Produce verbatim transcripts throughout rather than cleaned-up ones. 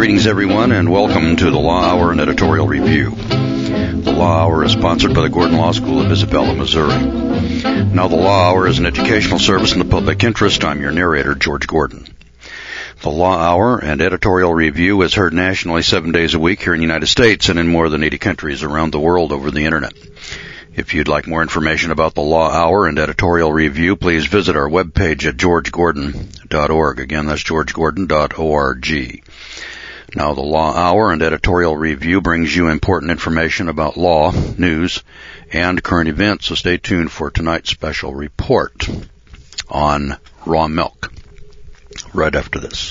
Greetings, everyone, and welcome to the Law Hour and Editorial Review. The Law Hour is sponsored by the Gordon Law School of Isabella, Missouri. Now, the Law Hour is an educational service in the public interest. I'm your narrator, George Gordon. The Law Hour and Editorial Review is heard nationally seven days a week here in the United States and in more than eighty countries around the world over the Internet. If you'd like more information about the Law Hour and Editorial Review, please visit our webpage at george gordon dot org. Again, that's george gordon dot org. Now, the Law Hour and Editorial Review brings you important information about law, news, and current events, so stay tuned for tonight's special report on raw milk right after this.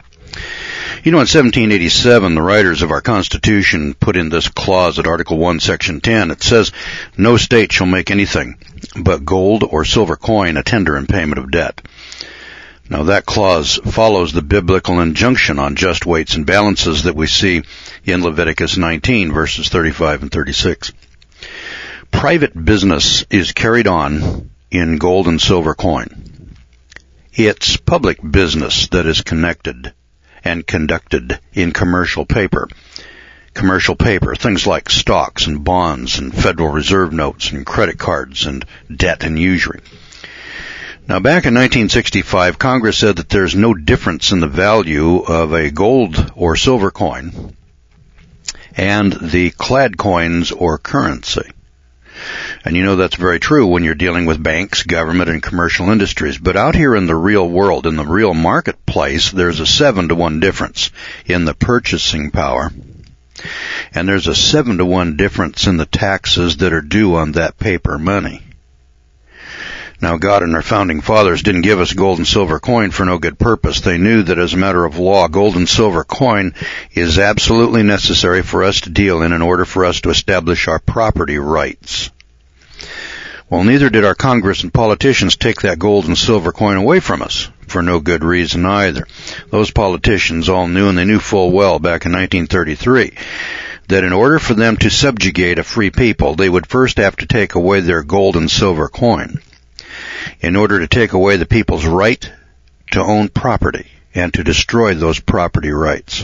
You know, in seventeen eighty-seven, the writers of our Constitution put in this clause at Article one, Section ten. It says, "No state shall make anything but gold or silver coin a tender in payment of debt." Now, that clause follows the biblical injunction on just weights and balances that we see in Leviticus nineteen, verses thirty-five and thirty-six. Private business is carried on in gold and silver coin. It's public business that is connected and conducted in commercial paper. Commercial paper, things like stocks and bonds and Federal Reserve notes and credit cards and debt and usury. Now, back in nineteen sixty-five, Congress said that there's no difference in the value of a gold or silver coin and the clad coins or currency. And you know that's very true when you're dealing with banks, government, and commercial industries. But out here in the real world, in the real marketplace, there's a seven to one difference in the purchasing power. And there's a seven to one difference in the taxes that are due on that paper money. Now, God and our founding fathers didn't give us gold and silver coin for no good purpose. They knew that as a matter of law, gold and silver coin is absolutely necessary for us to deal in in order for us to establish our property rights. Well, neither did our Congress and politicians take that gold and silver coin away from us for no good reason either. Those politicians all knew, and they knew full well back in nineteen thirty-three, that in order for them to subjugate a free people, they would first have to take away their gold and silver coin in order to take away the people's right to own property and to destroy those property rights.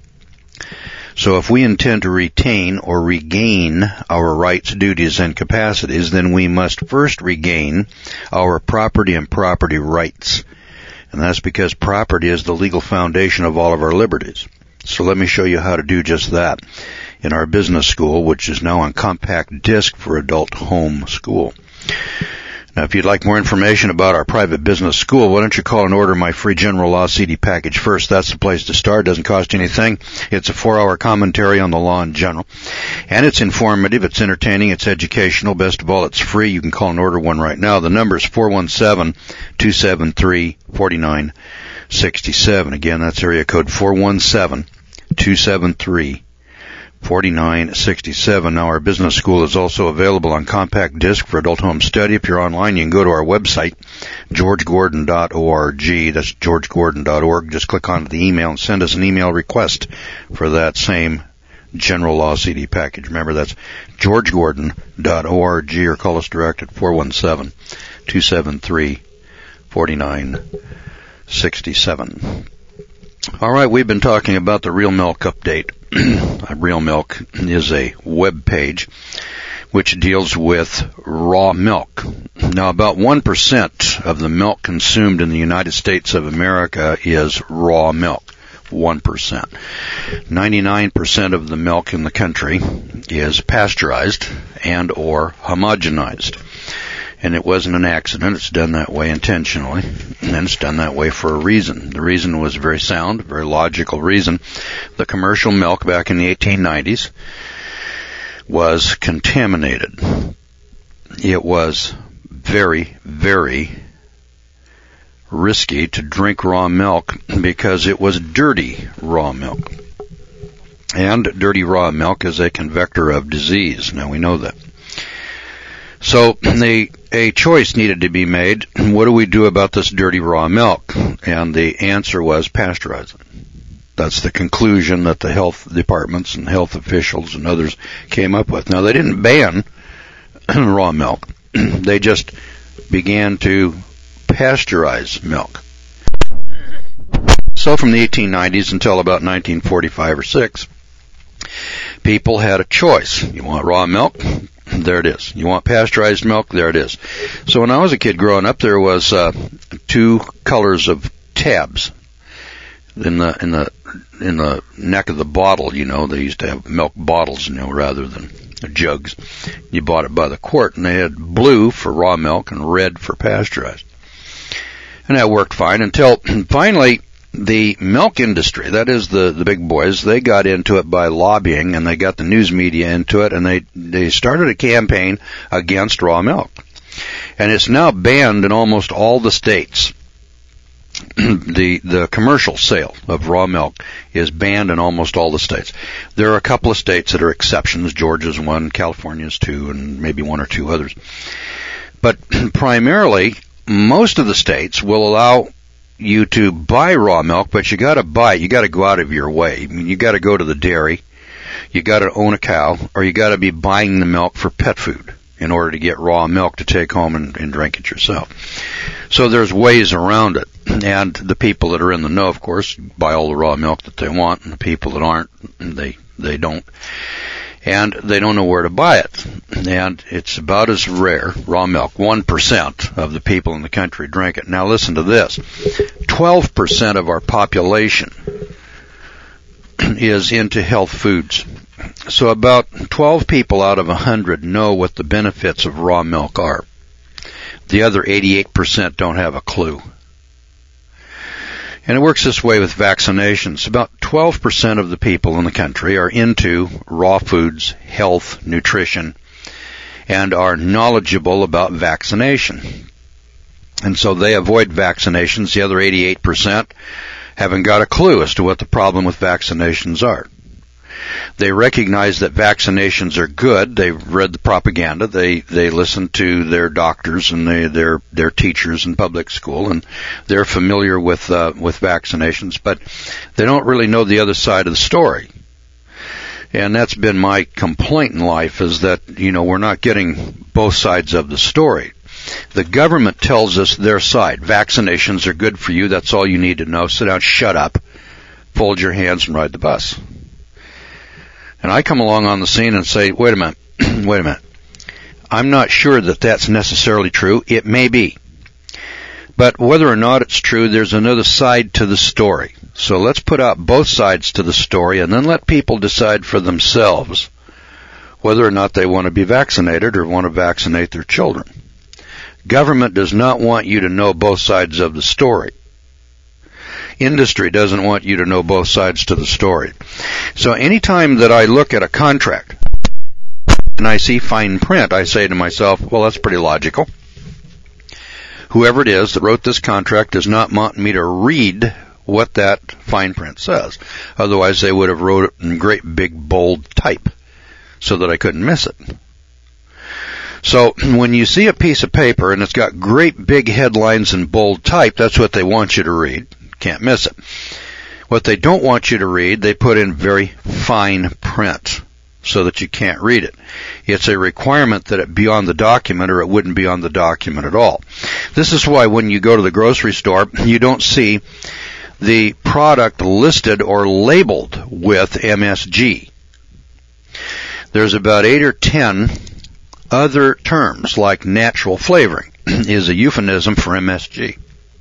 So if we intend to retain or regain our rights, duties, and capacities, then we must first regain our property and property rights. And that's because property is the legal foundation of all of our liberties. So let me show you how to do just that in our business school, which is now on compact disc for adult home school. Now, if you'd like more information about our private business school, why don't you call and order my free General Law C D package first? That's the place to start. It doesn't cost you anything. It's a four-hour commentary on the law in general. And it's informative, it's entertaining, it's educational. Best of all, it's free. You can call and order one right now. The number is four one seven, two seven three, four nine six seven. Again, that's area code four one seven, two seven three, four nine six seven. Now, our business school is also available on compact disc for adult home study. If you're online, you can go to our website, george gordon dot org. That's george gordon dot org. Just click on the email and send us an email request for that same General Law C D package. Remember, that's george gordon dot org, or call us direct at four one seven, two seven three, four nine six seven. All right, we've been talking about the Real Milk Update. Real Milk is a web page which deals with raw milk. Now, about one percent of the milk consumed in the United States of America is raw milk. one percent. ninety-nine percent of the milk in the country is pasteurized and or homogenized. And it wasn't an accident. It's done that way intentionally, and it's done that way for a reason. The reason was very sound, a very logical reason. The commercial milk back in the eighteen nineties was contaminated. It was very, very risky to drink raw milk because it was dirty raw milk. And dirty raw milk is a convector of disease. Now, we know that. So the, a choice needed to be made. What do we do about this dirty raw milk? And the answer was pasteurize it. That's the conclusion that the health departments and health officials and others came up with. Now, they didn't ban raw milk. They just began to pasteurize milk. So from the eighteen nineties until about nineteen forty-five or six, people had a choice. You want raw milk? There it is. You want pasteurized milk? There it is. So when I was a kid growing up, there was uh, two colors of tabs in the in the in the neck of the bottle. You know, they used to have milk bottles, you know, rather than jugs. You bought it by the quart, and they had blue for raw milk and red for pasteurized. And that worked fine until finally the milk industry, that is the, the big boys, they got into it by lobbying, and they got the news media into it, and they, they started a campaign against raw milk. And it's now banned in almost all the states. the the commercial sale of raw milk is banned in almost all the states. There are a couple of states that are exceptions. Georgia's one, California's two, and maybe one or two others. But primarily, most of the states will allow you to buy raw milk, but you got to buy it. You got to go out of your way. I mean, you got to go to the dairy, you got to own a cow, or you got to be buying the milk for pet food in order to get raw milk to take home and, and drink it yourself. So there's ways around it. And the people that are in the know, of course, buy all the raw milk that they want, and the people that aren't, they they don't. And they don't know where to buy it. And it's about as rare, raw milk. one percent of the people in the country drink it. Now listen to this. twelve percent of our population is into health foods. So about twelve people out of one hundred know what the benefits of raw milk are. The other eighty-eight percent don't have a clue. And it works this way with vaccinations. About twelve percent of the people in the country are into raw foods, health, nutrition, and are knowledgeable about vaccination. And so they avoid vaccinations. The other eighty-eight percent haven't got a clue as to what the problem with vaccinations are. They recognize that vaccinations are good. They've read the propaganda. They they listen to their doctors and they, their their teachers in public school, and they're familiar with uh, with vaccinations, but they don't really know the other side of the story. And that's been my complaint in life, is that, you know, we're not getting both sides of the story. The government tells us their side. Vaccinations are good for you. That's all you need to know. Sit down, shut up, fold your hands, and ride the bus. And I come along on the scene and say, wait a minute, wait a minute. I'm not sure that that's necessarily true. It may be. But whether or not it's true, there's another side to the story. So let's put out both sides to the story and then let people decide for themselves whether or not they want to be vaccinated or want to vaccinate their children. Government does not want you to know both sides of the story. Industry doesn't want you to know both sides to the story. So anytime that I look at a contract and I see fine print, I say to myself, well, that's pretty logical. Whoever it is that wrote this contract does not want me to read what that fine print says. Otherwise, they would have wrote it in great big bold type so that I couldn't miss it. So when you see a piece of paper and it's got great big headlines in bold type, that's what they want you to read. Can't miss it. What they don't want you to read, they put in very fine print so that you can't read it. It's a requirement that it be on the document or it wouldn't be on the document at all. This is why when you go to the grocery store, you don't see the product listed or labeled with M S G. There's about eight or ten other terms, like natural flavoring is a euphemism for M S G.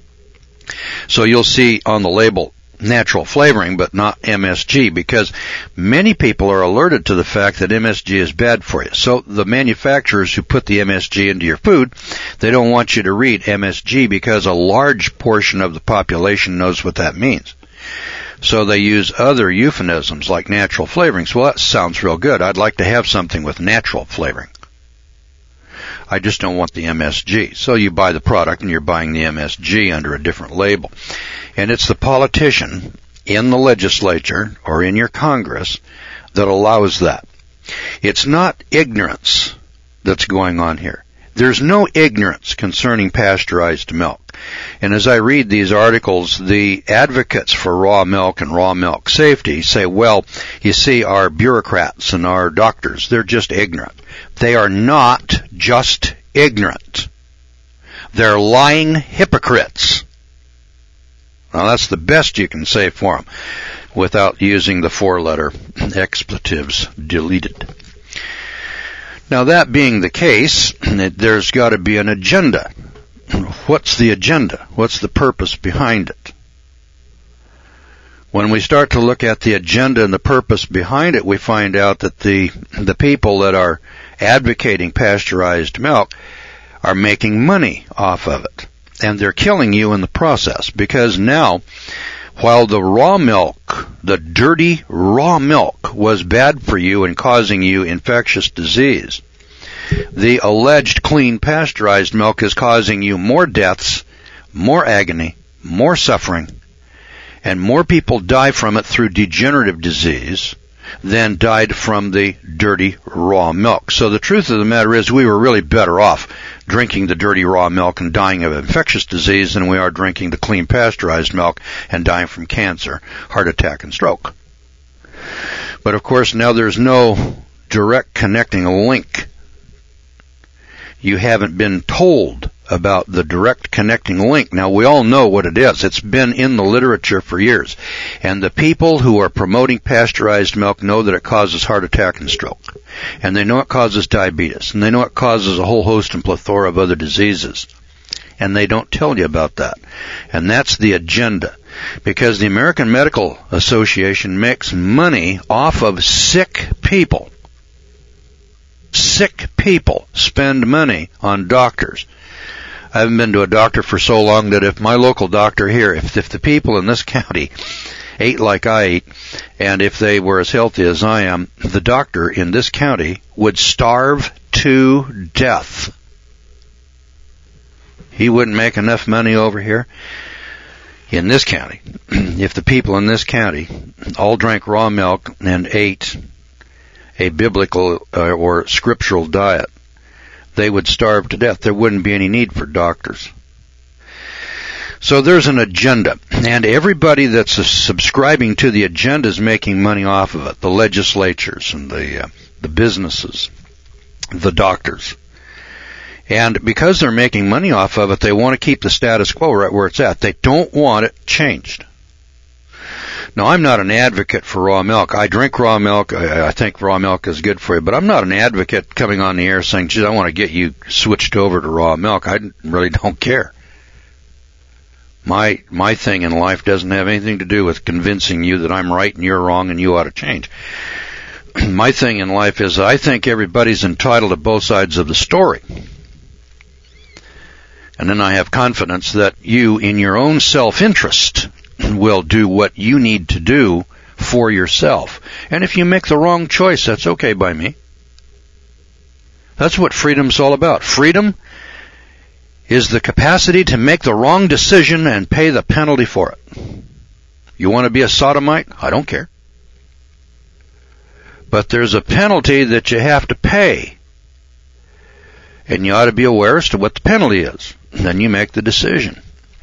So you'll see on the label natural flavoring, but not M S G, because many people are alerted to the fact that M S G is bad for you. So the manufacturers who put the M S G into your food, they don't want you to read M S G because a large portion of the population knows what that means. So they use other euphemisms like natural flavorings. Well, that sounds real good. I'd like to have something with natural flavoring. I just don't want the M S G. So you buy the product and you're buying the M S G under a different label. And it's the politician in the legislature or in your Congress that allows that. It's not ignorance that's going on here. There's no ignorance concerning pasteurized milk. And as I read these articles, the advocates for raw milk and raw milk safety say, well, you see, our bureaucrats and our doctors, they're just ignorant. They are not just ignorant. They're lying hypocrites. Now that's the best you can say for them without using the four-letter expletives deleted. Now that being the case, there's got to be an agenda. What's the agenda? What's the purpose behind it? When we start to look at the agenda and the purpose behind it, we find out that the the people that are advocating pasteurized milk are making money off of it. And they're killing you in the process, because now, while the raw milk, the dirty raw milk, was bad for you and causing you infectious disease, the alleged clean pasteurized milk is causing you more deaths, more agony, more suffering, and more people die from it through degenerative disease than died from the dirty raw milk. So the truth of the matter is we were really better off drinking the dirty raw milk and dying of infectious disease than we are drinking the clean pasteurized milk and dying from cancer, heart attack, and stroke. But of course now there's no direct connecting link. You haven't been told about the direct connecting link. Now, we all know what it is. It's been in the literature for years. And the people who are promoting pasteurized milk know that it causes heart attack and stroke. And they know it causes diabetes. And they know it causes a whole host and plethora of other diseases. And they don't tell you about that. And that's the agenda. Because the American Medical Association makes money off of sick people. Sick people spend money on doctors. I haven't been to a doctor for so long that if my local doctor here, if, if the people in this county ate like I eat, and if they were as healthy as I am, the doctor in this county would starve to death. He wouldn't make enough money over here in this county if the people in this county all drank raw milk and ate a biblical uh, or scriptural diet. They would starve to death. There wouldn't be any need for doctors. So there's an agenda, and everybody that's uh, subscribing to the agenda is making money off of it. The legislatures and the uh, the businesses, the doctors. And because they're making money off of it, they want to keep the status quo right where it's at. They don't want it changed. Now, I'm not an advocate for raw milk. I drink raw milk. I, I think raw milk is good for you, but I'm not an advocate coming on the air saying, geez, I want to get you switched over to raw milk. I really don't care. My, my thing in life doesn't have anything to do with convincing you that I'm right and you're wrong and you ought to change. My thing in life is I think everybody's entitled to both sides of the story. And then I have confidence that you, in your own self-interest, will do what you need to do for yourself. And if you make the wrong choice, that's okay by me. That's what freedom's all about. Freedom is the capacity to make the wrong decision and pay the penalty for it. You want to be a sodomite? I don't care. But there's a penalty that you have to pay. And you ought to be aware as to what the penalty is. And then you make the decision.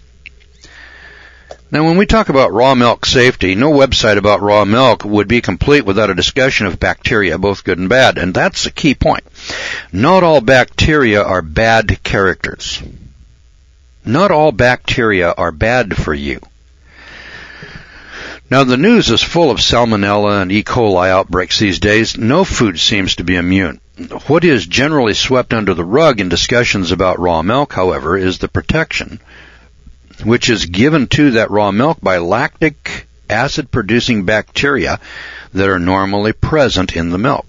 Now, when we talk about raw milk safety, no website about raw milk would be complete without a discussion of bacteria, both good and bad. And that's a key point. Not all bacteria are bad characters. Not all bacteria are bad for you. Now, the news is full of salmonella and E. coli outbreaks these days. No food seems to be immune. What is generally swept under the rug in discussions about raw milk, however, is the protection which is given to that raw milk by lactic acid-producing bacteria that are normally present in the milk.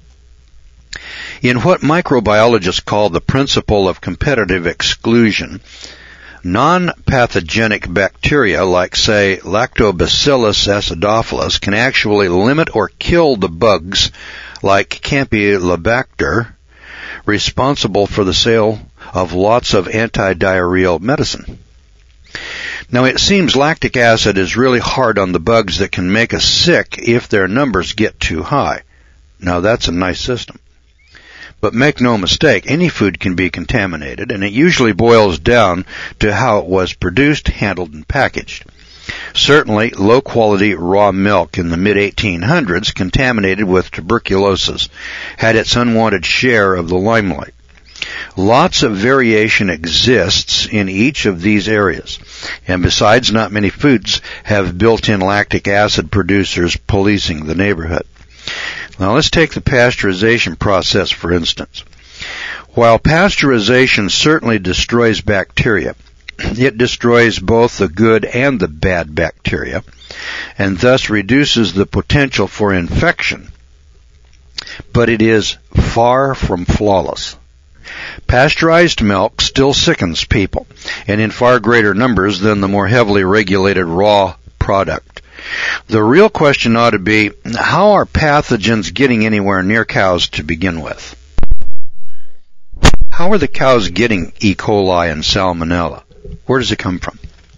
In what microbiologists call the principle of competitive exclusion, non-pathogenic bacteria like, say, Lactobacillus acidophilus can actually limit or kill the bugs like Campylobacter, responsible for the sale of lots of anti-diarrheal medicine. Now, it seems lactic acid is really hard on the bugs that can make us sick if their numbers get too high. Now, that's a nice system. But make no mistake, any food can be contaminated, and it usually boils down to how it was produced, handled, and packaged. Certainly, low-quality raw milk in the mid eighteen hundreds, contaminated with tuberculosis, had its unwanted share of the limelight. Lots of variation exists in each of these areas. And besides, not many foods have built-in lactic acid producers policing the neighborhood. Now let's take the pasteurization process, for instance. While pasteurization certainly destroys bacteria, it destroys both the good and the bad bacteria, and thus reduces the potential for infection. But it is far from flawless. Pasteurized milk still sickens people, and in far greater numbers than the more heavily regulated raw product. The real question ought to be, how are pathogens getting anywhere near cows to begin with? How are the cows getting E. coli and salmonella? Where does it come from?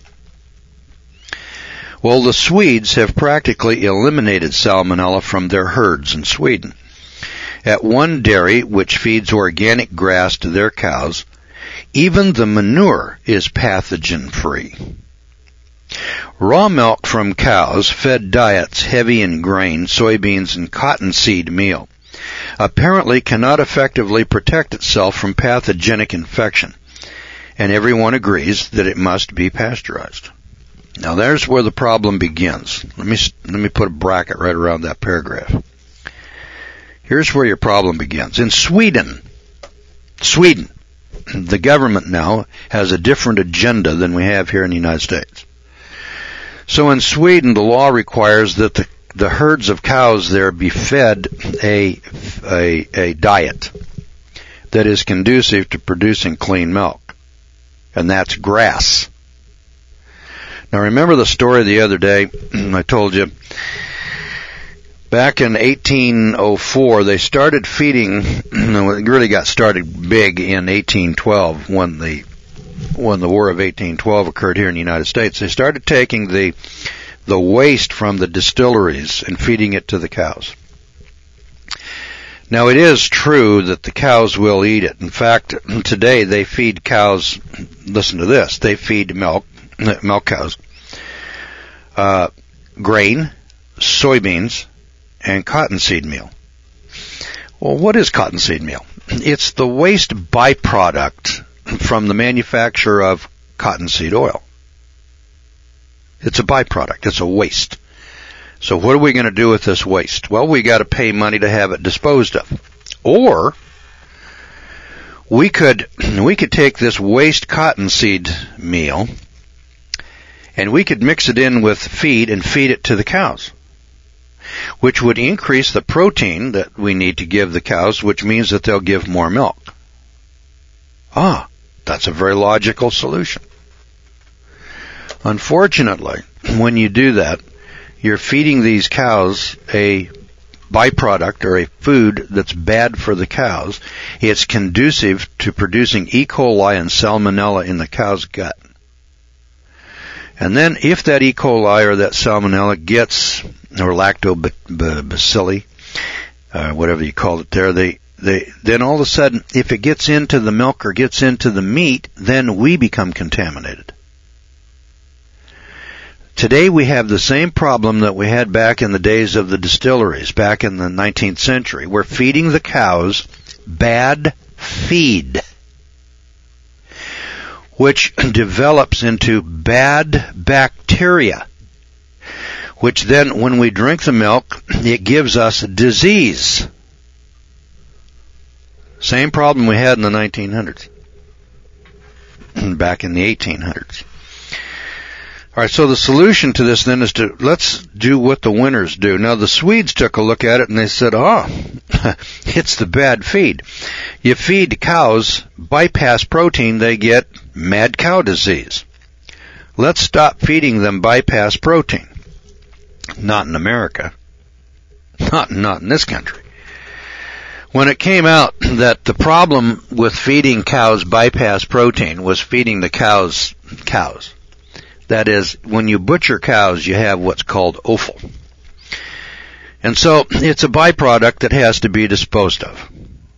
Well, the Swedes have practically eliminated salmonella from their herds in Sweden. At one dairy which feeds organic grass to their cows, even the manure is pathogen-free. Raw milk from cows fed diets heavy in grain, soybeans, and cottonseed meal apparently cannot effectively protect itself from pathogenic infection, and everyone agrees that it must be pasteurized. Now there's where the problem begins. Let me let me put a bracket right around that paragraph. Here's where your problem begins. In Sweden, Sweden, the government now has a different agenda than we have here in the United States. So in Sweden, the law requires that the, the herds of cows there be fed a, a, a diet that is conducive to producing clean milk. And that's grass. Now remember the story the other day I told you. Back in eighteen oh four, they started feeding, it really got started big in eighteen twelve when the when the War of eighteen twelve occurred here in the United States. They started taking the the waste from the distilleries and feeding it to the cows. Now it is true that the cows will eat it. In fact, today they feed cows, listen to this, they feed milk, milk cows, uh, grain, soybeans, and cottonseed meal. Well, what is cottonseed meal? It's the waste byproduct from the manufacture of cottonseed oil. It's a byproduct. It's a waste. So what are we going to do with this waste? Well, we got to pay money to have it disposed of. Or we could we could take this waste cottonseed meal and we could mix it in with feed and feed it to the cows, which would increase the protein that we need to give the cows, which means that they'll give more milk. Ah, that's a very logical solution. Unfortunately, when you do that, you're feeding these cows a byproduct or a food that's bad for the cows. It's conducive to producing E. coli and salmonella in the cow's gut. And then if that E. coli or that salmonella gets, or lactobacilli, uh, whatever you call it there, they, they, then all of a sudden, if it gets into the milk or gets into the meat, then we become contaminated. Today we have the same problem that we had back in the days of the distilleries, back in the nineteenth century. We're feeding the cows bad feed, which develops into bad bacteria, which then, when we drink the milk, it gives us disease. Same problem we had in the nineteen hundreds, back in the eighteen hundreds. All right, so the solution to this then is to, let's do what the winners do. Now, the Swedes took a look at it and they said, oh, it's the bad feed. You feed cows bypass protein, they get mad cow disease. Let's stop feeding them bypass protein. Not in America. Not, not in this country. When it came out that the problem with feeding cows bypass protein was feeding the cows cows. That is, when you butcher cows, you have what's called offal. And so it's a byproduct that has to be disposed of.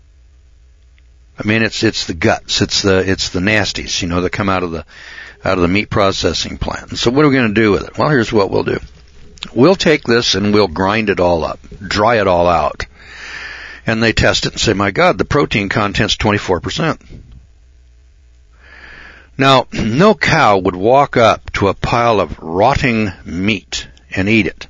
I mean, it's it's the guts, it's the it's the nasties, you know, that come out of the out of the meat processing plant. And so what are we going to do with it? Well, here's what we'll do. We'll take this and we'll grind it all up, dry it all out, and they test it and say, my God, the protein content's twenty-four percent. Now, no cow would walk up to a pile of rotting meat and eat it.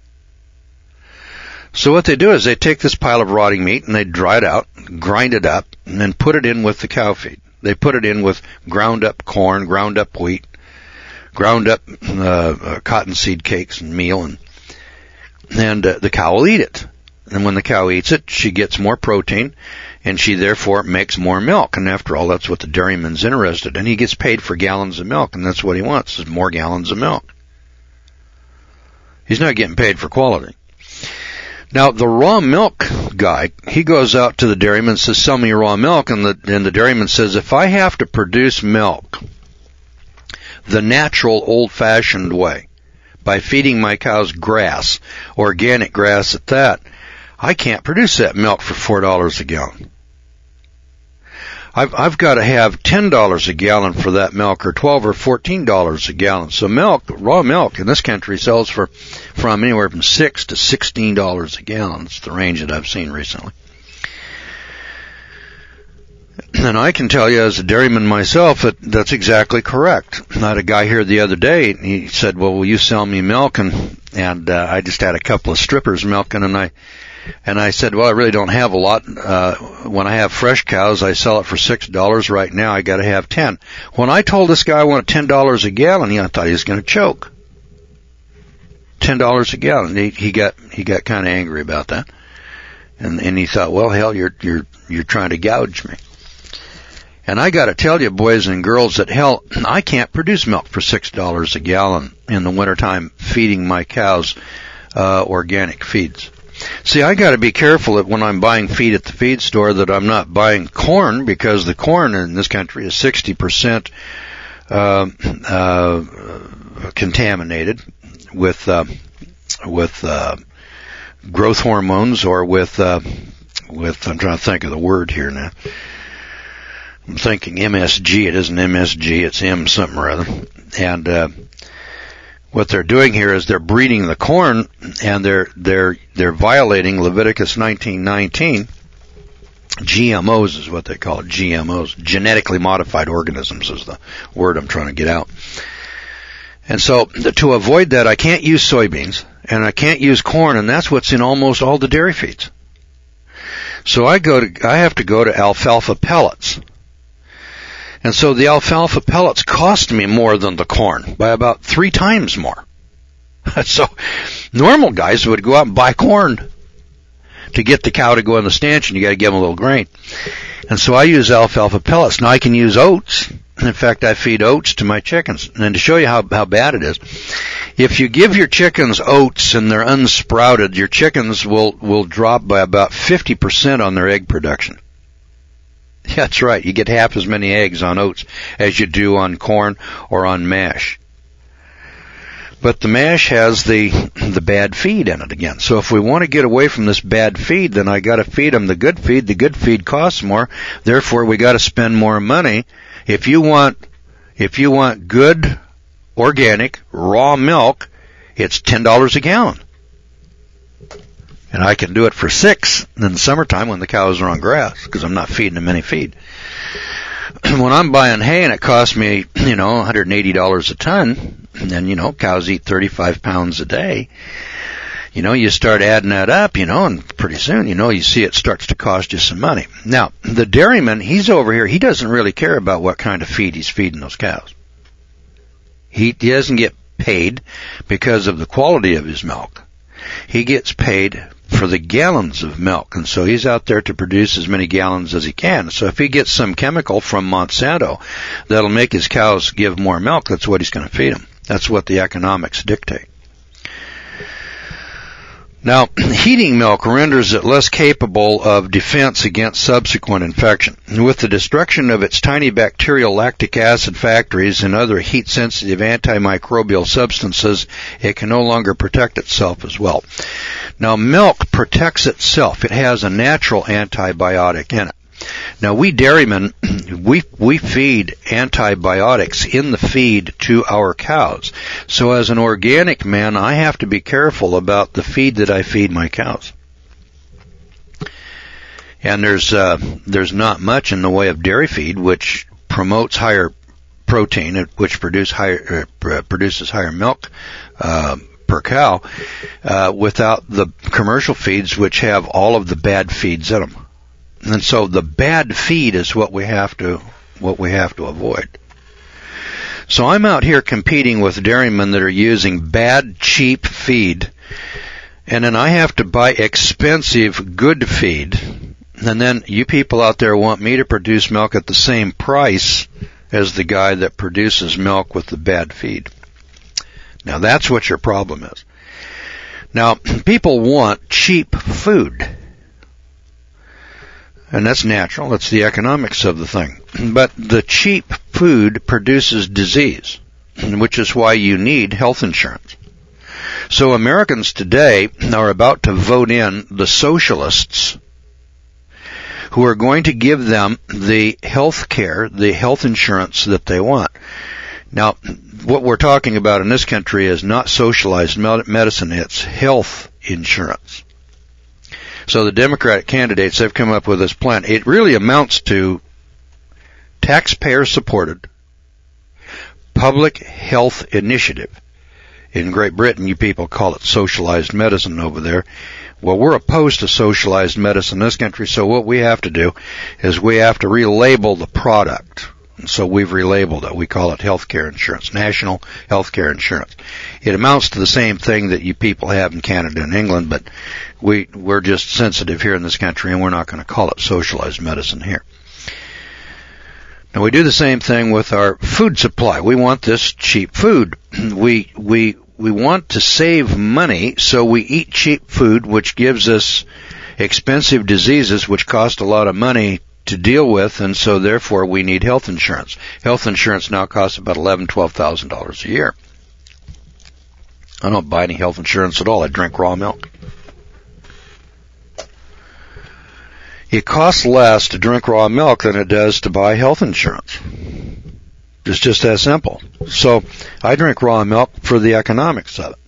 So what they do is they take this pile of rotting meat and they dry it out, grind it up, and then put it in with the cow feed. They put it in with ground up corn, ground up wheat, ground up uh, uh, cottonseed cakes and meal, and, and uh, the cow will eat it. And when the cow eats it, she gets more protein, and she therefore makes more milk. And after all, that's what the dairyman's interested in. He gets paid for gallons of milk, and that's what he wants, is more gallons of milk. He's not getting paid for quality. Now, the raw milk guy, he goes out to the dairyman and says, sell me raw milk, and the, and the dairyman says, if I have to produce milk the natural, old-fashioned way, by feeding my cows grass, organic grass at that, I can't produce that milk for four dollars a gallon. I've, I've got to have ten dollars a gallon for that milk, or twelve or fourteen dollars a gallon. So milk, raw milk in this country sells for from anywhere from six to sixteen dollars a gallon. It's the range that I've seen recently. And I can tell you as a dairyman myself that that's exactly correct. I had a guy here the other day, and he said, well, will you sell me milk? And, and uh, I just had a couple of strippers milking, and I And I said, well, I really don't have a lot. Uh, when I have fresh cows, I sell it for six dollars. Right now, I got to have ten. When I told this guy I wanted ten dollars a gallon, he, I thought he was going to choke. ten dollars a gallon. He, he got, he got kind of angry about that. And, and he thought, well, hell, you're, you're, you're trying to gouge me. And I got to tell you, boys and girls, that hell, I can't produce milk for six dollars a gallon in the wintertime feeding my cows, uh, organic feeds. See, I got to be careful that when I'm buying feed at the feed store that I'm not buying corn, because the corn in this country is sixty percent uh, uh, contaminated with uh, with uh, growth hormones, or with uh, with I'm trying to think of the word here now. I'm thinking M S G. It isn't M S G. It's M something or other. And uh, what they're doing here is they're breeding the corn, and they're they're they're violating Leviticus nineteen nineteen. G M Os is what they call it. G M Os, genetically modified organisms, is the word I'm trying to get out. And so to avoid that, I can't use soybeans and I can't use corn, and that's what's in almost all the dairy feeds. So I go to I have to go to alfalfa pellets. And so the alfalfa pellets cost me more than the corn, by about three times more. So normal guys would go out and buy corn to get the cow to go in the stanchion. You got to give them a little grain. And so I use alfalfa pellets. Now I can use oats. In fact, I feed oats to my chickens. And to show you how, how bad it is, if you give your chickens oats and they're unsprouted, your chickens will, will drop by about fifty percent on their egg production. That's right. You get half as many eggs on oats as you do on corn or on mash. But the mash has the the bad feed in it again. So if we want to get away from this bad feed, then I got to feed them the good feed. The good feed costs more. Therefore, we got to spend more money. If you want if you want good organic raw milk, it's ten dollars a gallon. And I can do it for six in the summertime when the cows are on grass, because I'm not feeding them any feed. When I'm buying hay and it costs me, you know, one hundred eighty dollars a ton, and then, you know, cows eat thirty-five pounds a day, you know, you start adding that up, you know, and pretty soon, you know, you see it starts to cost you some money. Now, the dairyman, he's over here, he doesn't really care about what kind of feed he's feeding those cows. He, he doesn't get paid because of the quality of his milk. He gets paid for the gallons of milk, and so he's out there to produce as many gallons as he can. So if he gets some chemical from Monsanto that'll make his cows give more milk, that's what he's going to feed them. That's what the economics dictate. Now, heating milk renders it less capable of defense against subsequent infection. And with the destruction of its tiny bacterial lactic acid factories and other heat-sensitive antimicrobial substances, it can no longer protect itself as well. Now, milk protects itself. It has a natural antibiotic in it. Now, we dairymen, we we feed antibiotics in the feed to our cows. So as an organic man, I have to be careful about the feed that I feed my cows. And there's uh, there's not much in the way of dairy feed which promotes higher protein, which produce higher, uh, produces higher milk uh, per cow, uh, without the commercial feeds which have all of the bad feeds in them. And so the bad feed is what we have to what we have to avoid. So I'm out here competing with dairymen that are using bad, cheap feed, and then I have to buy expensive, good feed. And then you people out there want me to produce milk at the same price as the guy that produces milk with the bad feed. Now that's what your problem is. Now, people want cheap food. And that's natural. That's the economics of the thing. But the cheap food produces disease, which is why you need health insurance. So Americans today are about to vote in the socialists who are going to give them the health care, the health insurance that they want. Now, what we're talking about in this country is not socialized medicine, it's health insurance. So the Democratic candidates have come up with this plan. It really amounts to taxpayer-supported public health initiative. In Great Britain, you people call it socialized medicine over there. Well, we're opposed to socialized medicine in this country, so what we have to do is we have to relabel the product. And so we've relabeled it. We call it health care insurance, national health care insurance. It amounts to the same thing that you people have in Canada and England, but we, we're just sensitive here in this country, and we're not going to call it socialized medicine here. Now, we do the same thing with our food supply. We want this cheap food. We, we, we want to save money, so we eat cheap food, which gives us expensive diseases, which cost a lot of money to deal with, and so therefore we need health insurance. Health insurance now costs about eleven thousand dollars, twelve thousand dollars a year. I don't buy any health insurance at all. I drink raw milk. It costs less to drink raw milk than it does to buy health insurance. It's just that simple. So I drink raw milk for the economics of it.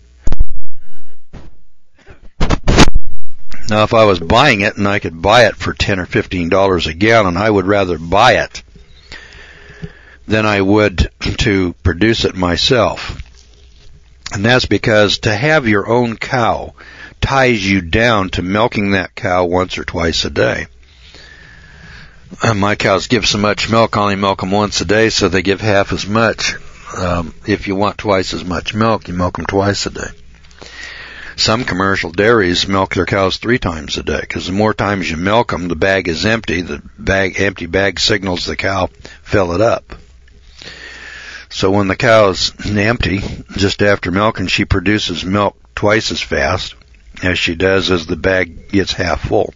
Now, if I was buying it and I could buy it for ten or fifteen dollars a gallon, I would rather buy it than I would to produce it myself. And that's because to have your own cow ties you down to milking that cow once or twice a day. And my cows give so much milk, I only milk them once a day, so they give half as much. Um, if you want twice as much milk, you milk them twice a day. Some commercial dairies milk their cows three times a day, because the more times you milk them, the bag is empty. The bag, empty bag signals the cow, fill it up. So when the cow's empty, just after milking, she produces milk twice as fast as she does as the bag gets half full.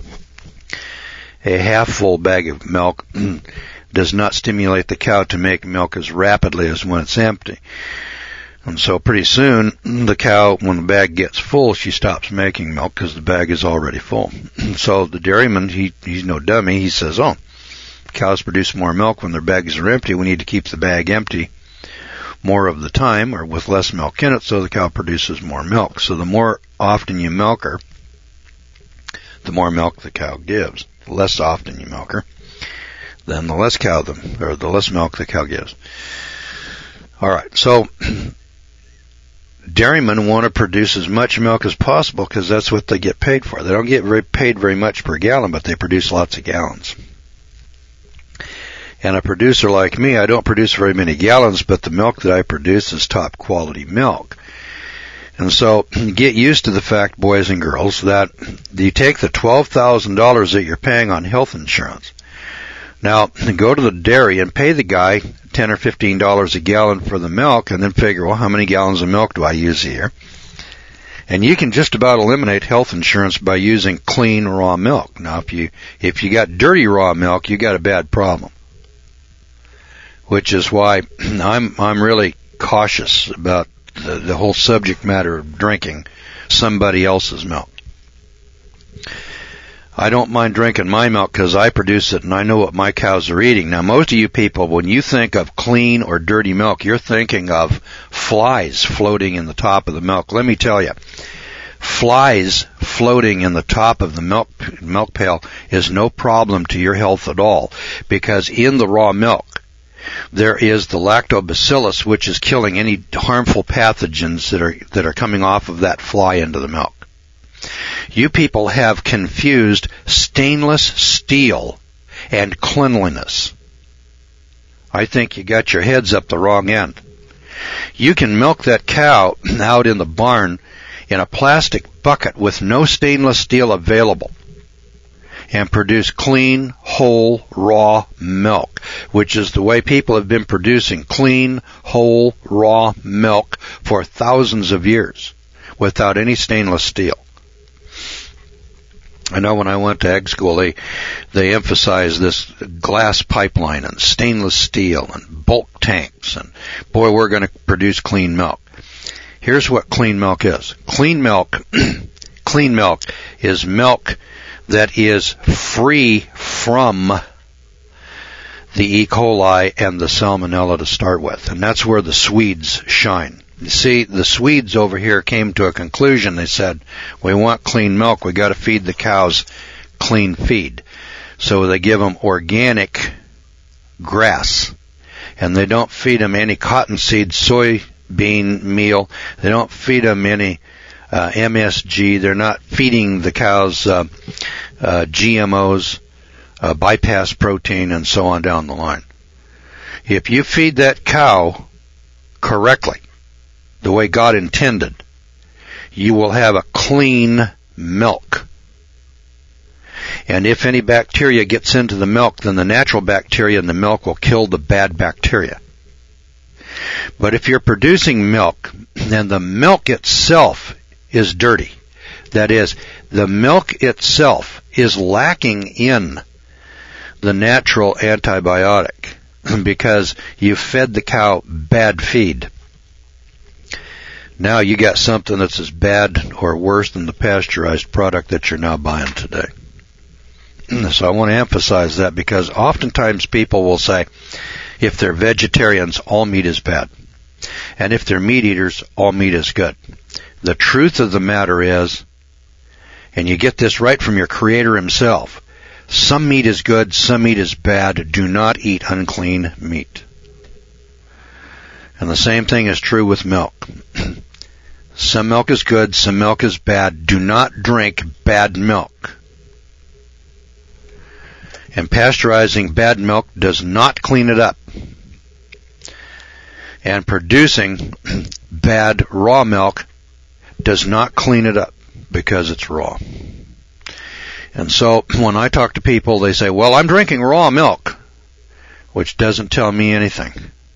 A half full bag of milk does not stimulate the cow to make milk as rapidly as when it's empty. And so pretty soon, the cow, when the bag gets full, she stops making milk because the bag is already full. And so the dairyman, he, he's no dummy, he says, oh, cows produce more milk when their bags are empty. We need to keep the bag empty more of the time or with less milk in it so the cow produces more milk. So the more often you milk her, the more milk the cow gives. The less often you milk her, then the less cow the, or the less milk the cow gives. All right, so dairymen want to produce as much milk as possible because that's what they get paid for. They don't get very paid very much per gallon, but they produce lots of gallons. And a producer like me, I don't produce very many gallons, but the milk that I produce is top quality milk. And so get used to the fact, boys and girls, that you take the twelve thousand dollars that you're paying on health insurance. Now, go to the dairy and pay the guy ten or fifteen dollars a gallon for the milk, and then figure, well, how many gallons of milk do I use a year? And you can just about eliminate health insurance by using clean raw milk. Now, if you if you got dirty raw milk, you got a bad problem. Which is why I'm I'm really cautious about the, the whole subject matter of drinking somebody else's milk. I don't mind drinking my milk because I produce it and I know what my cows are eating. Now, most of you people, when you think of clean or dirty milk, you're thinking of flies floating in the top of the milk. Let me tell you, flies floating in the top of the milk milk pail is no problem to your health at all, because in the raw milk there is the lactobacillus, which is killing any harmful pathogens that are that are coming off of that fly into the milk. You people have confused stainless steel and cleanliness. I think you got your heads up the wrong end. You can milk that cow out in the barn in a plastic bucket with no stainless steel available and produce clean, whole, raw milk, which is the way people have been producing clean, whole, raw milk for thousands of years without any stainless steel. I know when I went to ag school, they, they emphasized this glass pipeline and stainless steel and bulk tanks, and boy, we're going to produce clean milk. Here's what clean milk is. Clean milk, clean milk is milk that is free from the E. coli and the salmonella to start with, and that's where the Swedes shine. You see, the Swedes over here came to a conclusion. They said, we want clean milk. We got to feed the cows clean feed. So they give them organic grass, and they don't feed them any cottonseed soybean meal. They don't feed them any uh, M S G. They're not feeding the cows uh, uh, G M Os, uh, bypass protein, and so on down the line. If you feed that cow correctly, the way God intended, you will have a clean milk. And if any bacteria gets into the milk, then the natural bacteria in the milk will kill the bad bacteria. But if you're producing milk, then the milk itself is dirty. That is, the milk itself is lacking in the natural antibiotic because you fed the cow bad feed. Now you got something that's as bad or worse than the pasteurized product that you're now buying today. So I want to emphasize that, because oftentimes people will say, if they're vegetarians, all meat is bad. And if they're meat eaters, all meat is good. The truth of the matter is, and you get this right from your Creator himself, some meat is good, some meat is bad. Do not eat unclean meat. And the same thing is true with milk. Some milk is good, some milk is bad. Do not drink bad milk. And pasteurizing bad milk does not clean it up. And producing bad raw milk does not clean it up because it's raw. And so when I talk to people, they say, well, I'm drinking raw milk, which doesn't tell me anything.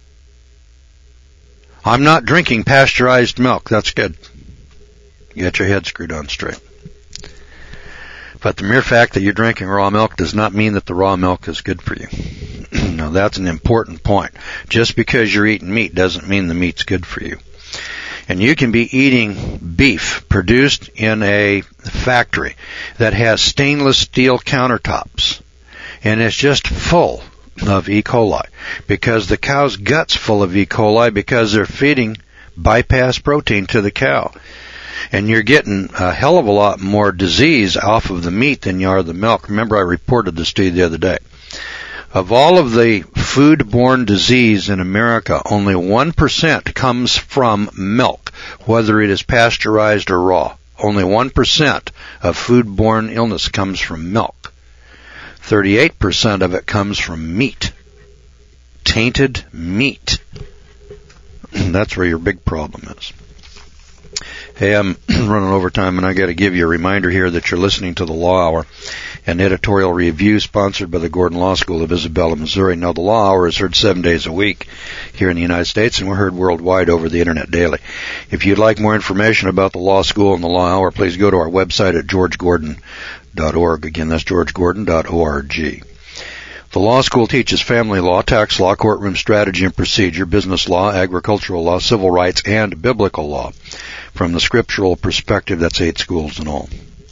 I'm not drinking pasteurized milk. That's good. You got your head screwed on straight. But the mere fact that you're drinking raw milk does not mean that the raw milk is good for you. Now, that's an important point. Just because you're eating meat doesn't mean the meat's good for you. And you can be eating beef produced in a factory that has stainless steel countertops, and it's just full of E. coli, because the cow's gut's full of E. coli because they're feeding bypass protein to the cow. And you're getting a hell of a lot more disease off of the meat than you are the milk. Remember, I reported this to you the other day. Of all of the food-borne disease in America, only one percent comes from milk, whether it is pasteurized or raw. Only one percent of food-borne illness comes from milk. thirty-eight percent of it comes from meat. Tainted meat. That's where your big problem is. Hey, I'm running over time, and I got to give you a reminder here that you're listening to the Law Hour, an editorial review sponsored by the Gordon Law School of Isabella, Missouri. Now, the Law Hour is heard seven days a week here in the United States, and we're heard worldwide over the Internet daily. If you'd like more information about the Law School and the Law Hour, please go to our website at george gordon dot org. Again, that's george gordon dot org. The law school teaches family law, tax law, courtroom strategy and procedure, business law, agricultural law, civil rights, and biblical law. From the scriptural perspective, that's eight schools in all.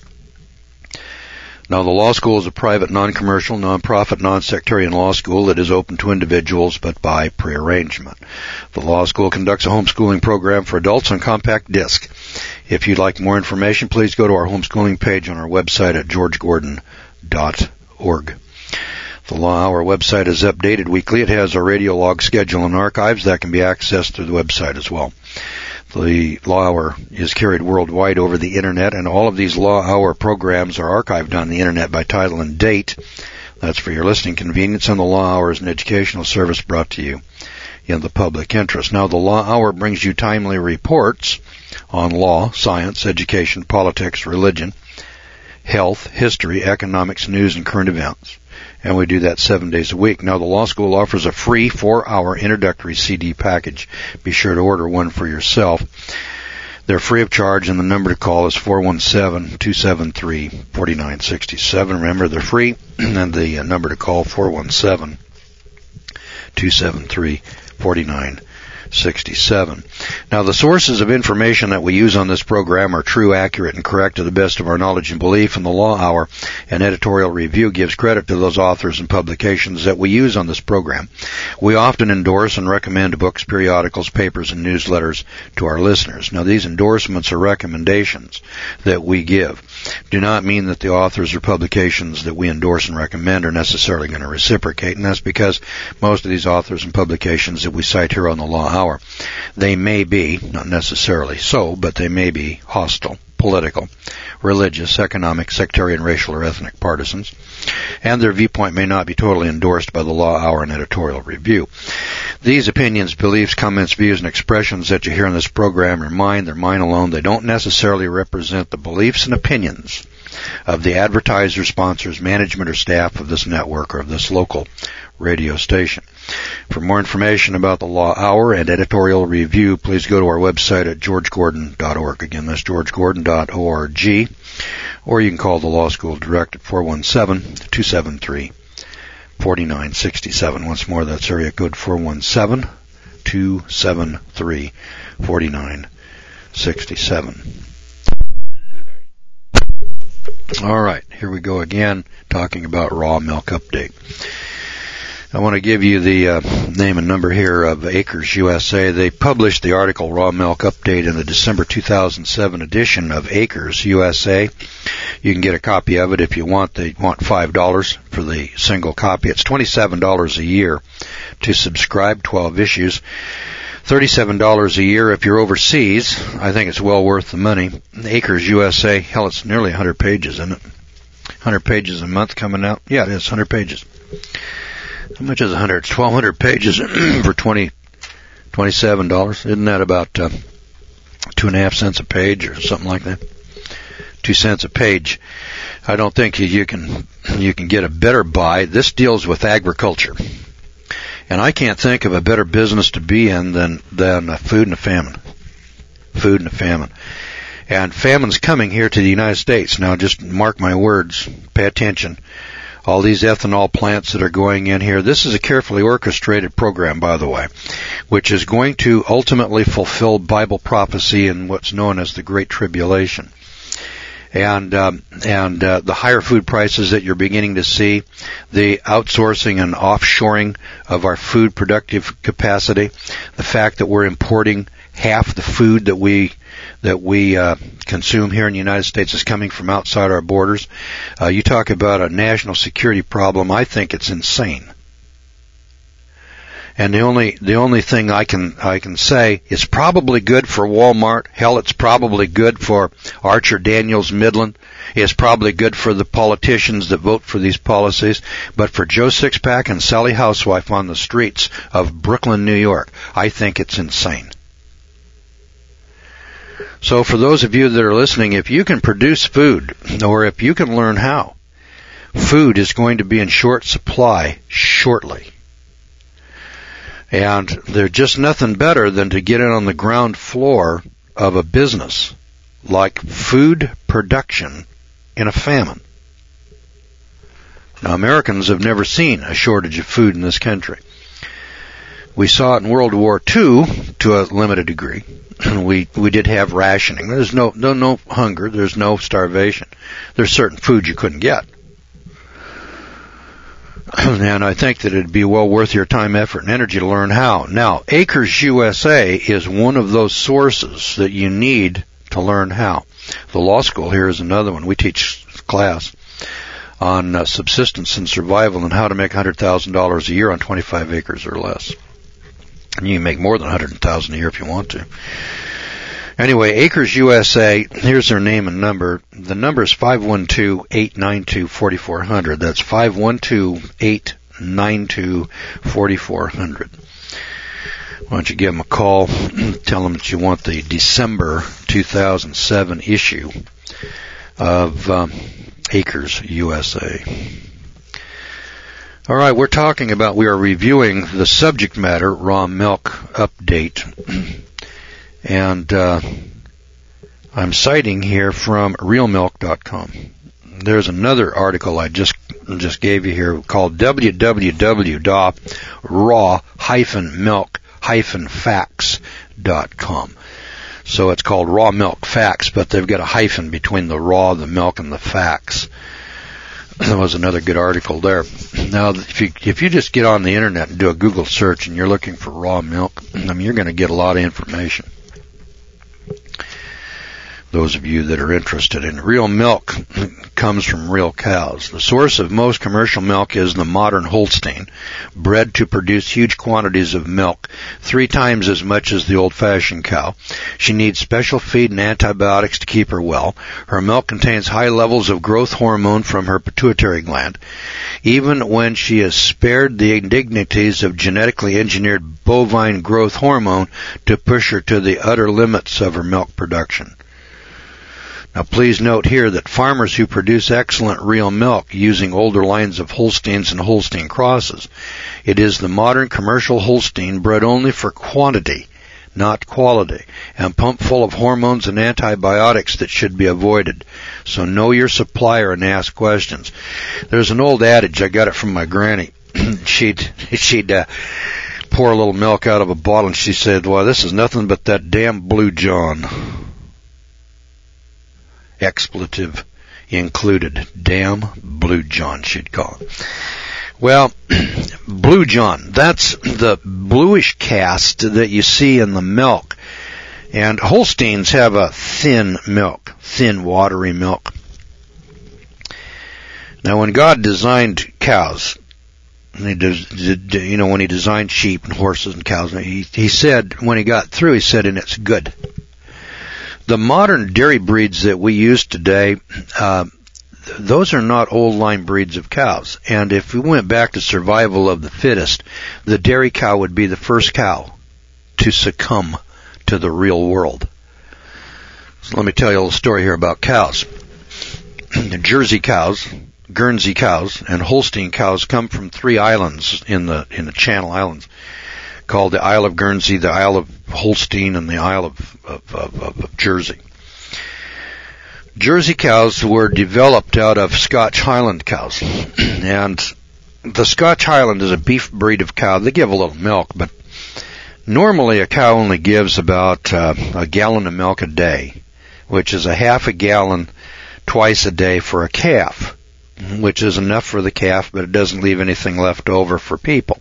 Now, the law school is a private, non-commercial, non-profit, non-sectarian law school that is open to individuals, but by prearrangement. The law school conducts a homeschooling program for adults on compact disc. If you'd like more information, please go to our homeschooling page on our website at george gordon dot org. The Law Hour website is updated weekly. It has our radio log schedule and archives that can be accessed through the website as well. The Law Hour is carried worldwide over the Internet, and all of these Law Hour programs are archived on the Internet by title and date. That's for your listening convenience, and the Law Hour is an educational service brought to you in the public interest. Now, the Law Hour brings you timely reports on law, science, education, politics, religion, health, history, economics, news, and current events. And we do that seven days a week. Now, the law school offers a free four-hour introductory C D package. Be sure to order one for yourself. They're free of charge, and the number to call is four one seven, two seven three, four nine six seven. Remember, they're free, and the number to call, four one seven, two seven three, four nine six seven. Now, the sources of information that we use on this program are true, accurate, and correct to the best of our knowledge and belief, and the Law Hour and editorial review gives credit to those authors and publications that we use on this program. We often endorse and recommend books, periodicals, papers, and newsletters to our listeners. Now, these endorsements or recommendations that we give do not mean that the authors or publications that we endorse and recommend are necessarily going to reciprocate, and that's because most of these authors and publications that we cite here on the Law Hour, they may be, not necessarily so, but they may be hostile, political, religious, economic, sectarian, racial, or ethnic partisans, and their viewpoint may not be totally endorsed by the Law Hour and editorial review. These opinions, beliefs, comments, views, and expressions that you hear in this program are mine. They're mine alone. They don't necessarily represent the beliefs and opinions of the advertisers, sponsors, management, or staff of this network or of this local radio station. For more information about the Law Hour and editorial review, please go to our website at george gordon dot org. Again, that's george gordon dot org. Or you can call the law school direct at four one seven, two seven three, four nine six seven. Once more, that's area code four one seven, two seven three, four nine six seven. All right, here we go again, talking about raw milk update. I want to give you the uh, name and number here of Acres U S A. They published the article Raw Milk Update in the December two thousand seven edition of Acres U S A. You can get a copy of it if you want. They want five dollars for the single copy. It's twenty-seven dollars a year to subscribe, twelve issues. thirty-seven dollars a year if you're overseas. I think it's well worth the money. Acres U S A, hell, it's nearly one hundred pages, isn't it? one hundred pages a month coming out. Yeah, it is, one hundred pages. How much is one hundred? It's twelve hundred pages for twenty, twenty-seven dollars. Isn't that about uh, two and a half cents a page or something like that? Two cents a page. I don't think you can you can get a better buy. This deals with agriculture, and I can't think of a better business to be in than than a food and a famine. Food and a famine. And famine's coming here to the United States. Now, just mark my words. Pay attention. All these ethanol plants that are going in here. This is a carefully orchestrated program, by the way, which is going to ultimately fulfill Bible prophecy in what's known as the Great Tribulation. And um, and uh, the higher food prices that you're beginning to see, the outsourcing and offshoring of our food productive capacity, the fact that we're importing half the food that we that we uh, consume here in the United States is coming from outside our borders. Uh, you talk about a national security problem. I think it's insane. And the only the only thing I can I can say, it's probably good for Walmart. Hell, it's probably good for Archer Daniels Midland. It's probably good for the politicians that vote for these policies. But for Joe Sixpack and Sally Housewife on the streets of Brooklyn, New York, I think it's insane. So for those of you that are listening, if you can produce food, or if you can learn how, food is going to be in short supply shortly. And there's just nothing better than to get in on the ground floor of a business like food production in a famine. Now, Americans have never seen a shortage of food in this country. We saw it in World War Two to a limited degree. We we did have rationing. There's no no no hunger. There's no starvation. There's certain food you couldn't get. And I think that it'd be well worth your time, effort, and energy to learn how. Now, Acres U S A is one of those sources that you need to learn how. The law school here is another one. We teach class on uh, subsistence and survival and how to make one hundred thousand dollars a year on twenty-five acres or less. And you can make more than one hundred thousand dollars a year if you want to. Anyway, Acres U S A, here's their name and number. The number is five one two, eight nine two, four four zero zero. That's five one two, eight nine two, four four zero zero. Why don't you give them a call, tell them that you want the December two thousand seven issue of um, Acres U S A. All right, we're talking about, we are reviewing the subject matter, raw milk update. And uh, I'm citing here from real milk dot com. There's another article I just just gave you here called w w w dot raw dash milk dash facts dot com. So it's called Raw Milk Facts, but they've got a hyphen between the raw, the milk, and the facts. That was another good article there. Now, if you if you just get on the internet and do a Google search and you're looking for raw milk, I mean, you're going to get a lot of information. Those of you that are interested in real milk comes from real cows. The source of most commercial milk is the modern Holstein, bred to produce huge quantities of milk, three times as much as the old-fashioned cow. She needs special feed and antibiotics to keep her well. Her milk contains high levels of growth hormone from her pituitary gland. Even when she is spared the indignities of genetically engineered bovine growth hormone to push her to the utter limits of her milk production. Now, please note here that farmers who produce excellent real milk using older lines of Holsteins and Holstein crosses. It is the modern commercial Holstein bred only for quantity, not quality, and pumped full of hormones and antibiotics that should be avoided. So know your supplier and ask questions. There's an old adage, I got it from my granny. she'd she'd uh, pour a little milk out of a bottle and she said, well, this is nothing but that damn Blue John. Expletive included. Damn Blue John, she'd call it. Well, Blue John, that's the bluish cast that you see in the milk. And Holsteins have a thin milk, thin, watery milk. Now, when God designed cows, and he did, you know, when he designed sheep and horses and cows, he, he said, when he got through, he said, and it's good. The modern dairy breeds that we use today, uh, those are not old line breeds of cows. And if we went back to survival of the fittest, the dairy cow would be the first cow to succumb to the real world. So let me tell you a little story here about cows. Jersey cows, Guernsey cows, and Holstein cows come from three islands in the in the Channel Islands, called the Isle of Guernsey, the Isle of Holstein, and the Isle of, of, of, of Jersey. Jersey cows were developed out of Scotch Highland cows. And the Scotch Highland is a beef breed of cow. They give a little milk, but normally a cow only gives about uh, a gallon of milk a day, which is a half a gallon twice a day for a calf, which is enough for the calf, but it doesn't leave anything left over for people.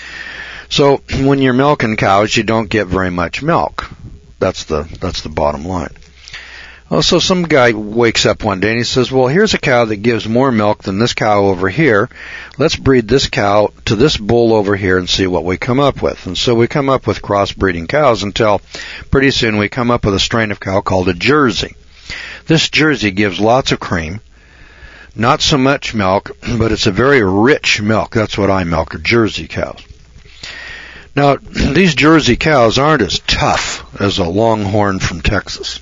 So when you're milking cows, you don't get very much milk. That's the that's the bottom line. Well, so some guy wakes up one day and he says, well, here's a cow that gives more milk than this cow over here. Let's breed this cow to this bull over here and see what we come up with. And so we come up with crossbreeding cows until pretty soon we come up with a strain of cow called a Jersey. This Jersey gives lots of cream, not so much milk, but it's a very rich milk. That's what I milk, are Jersey cows. Now, these Jersey cows aren't as tough as a Longhorn from Texas.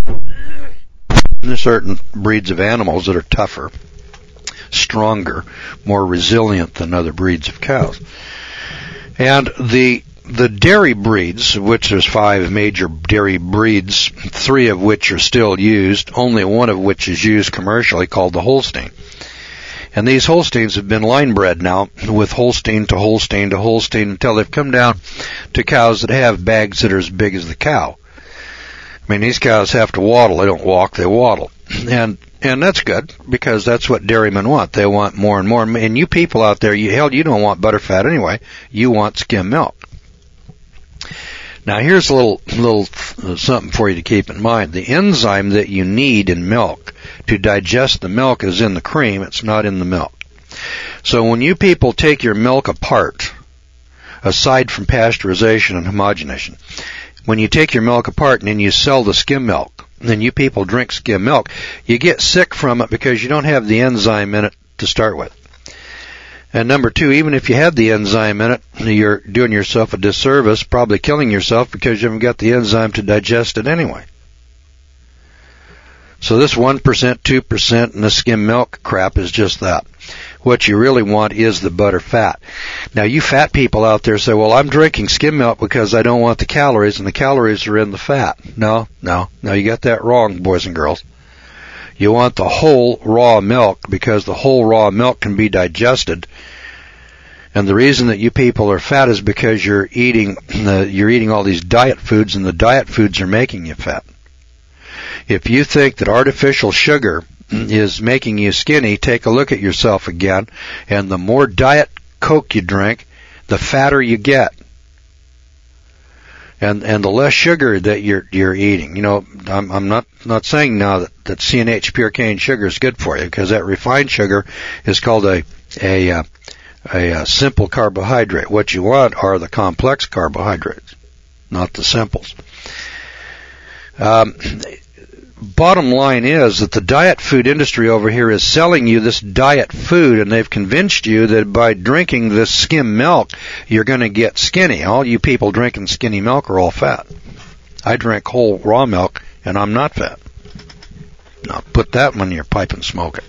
There's certain breeds of animals that are tougher, stronger, more resilient than other breeds of cows. And the the dairy breeds, which there's five major dairy breeds, three of which are still used, only one of which is used commercially, called the Holstein. And these Holsteins have been line bred now with Holstein to Holstein to Holstein until they've come down to cows that have bags that are as big as the cow. I mean, these cows have to waddle. They don't walk, they waddle. And and that's good, because that's what dairymen want. They want more and more. And you people out there, you hell, you don't want butterfat anyway. You want skim milk. Now, here's a little little uh, something for you to keep in mind. The enzyme that you need in milk to digest the milk is in the cream. It's not in the milk. So when you people take your milk apart, aside from pasteurization and homogenation, when you take your milk apart and then you sell the skim milk, and then you people drink skim milk, you get sick from it because you don't have the enzyme in it to start with. And number two, even if you had the enzyme in it, you're doing yourself a disservice, probably killing yourself because you haven't got the enzyme to digest it anyway. So this one percent, two percent, and the skim milk crap is just that. What you really want is the butter fat. Now, you fat people out there say, well, I'm drinking skim milk because I don't want the calories, and the calories are in the fat. No, no, no, you got that wrong, boys and girls. You want the whole raw milk because the whole raw milk can be digested. And the reason that you people are fat is because you're eating uh, you're eating all these diet foods, and the diet foods are making you fat. If you think that artificial sugar is making you skinny, take a look at yourself again. And the more Diet Coke you drink, the fatter you get. And and the less sugar that you're you're eating. You know, I'm I'm not not saying now that, that C N H, pure cane sugar, is good for you, because that refined sugar is called a a, a a a simple carbohydrate. What you want are the complex carbohydrates, not the simples. Um, bottom line is that the diet food industry over here is selling you this diet food, and they've convinced you that by drinking this skim milk, you're going to get skinny. All you people drinking skinny milk are all fat. I drink whole raw milk, and I'm not fat. Now, put that one in your pipe and smoke it.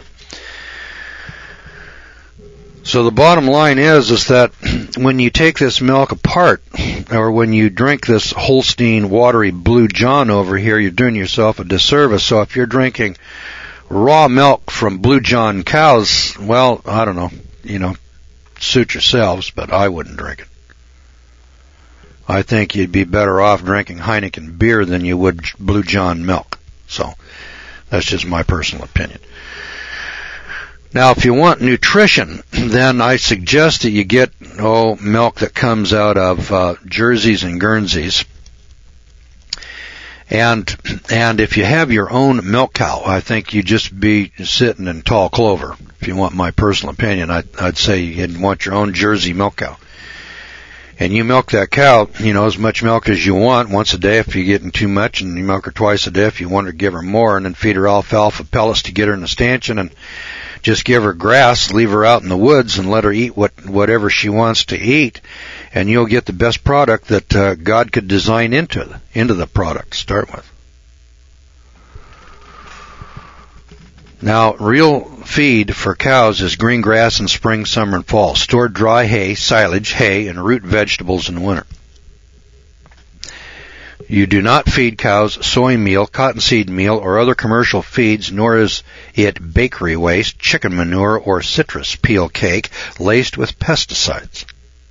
So the bottom line is, is that when you take this milk apart, or when you drink this Holstein watery Blue John over here, you're doing yourself a disservice. So if you're drinking raw milk from Blue John cows, well, I don't know, you know, suit yourselves, but I wouldn't drink it. I think you'd be better off drinking Heineken beer than you would Blue John milk. So that's just my personal opinion. Now, if you want nutrition, then I suggest that you get, oh, milk that comes out of uh, Jerseys and Guernseys. And and if you have your own milk cow, I think you'd just be sitting in tall clover. If you want my personal opinion, I'd, I'd say you'd want your own Jersey milk cow. And you milk that cow, you know, as much milk as you want once a day if you're getting too much, and you milk her twice a day if you want to give her more, and then feed her alfalfa pellets to get her in the stanchion, and just give her grass, leave her out in the woods, and let her eat what whatever she wants to eat, and you'll get the best product that uh, God could design into the, into the product to start with. Now, real feed for cows is green grass in spring, summer, and fall. Stored dry hay, silage, hay, and root vegetables in the winter. You do not feed cows soy meal, cottonseed meal, or other commercial feeds, nor is it bakery waste, chicken manure, or citrus peel cake laced with pesticides.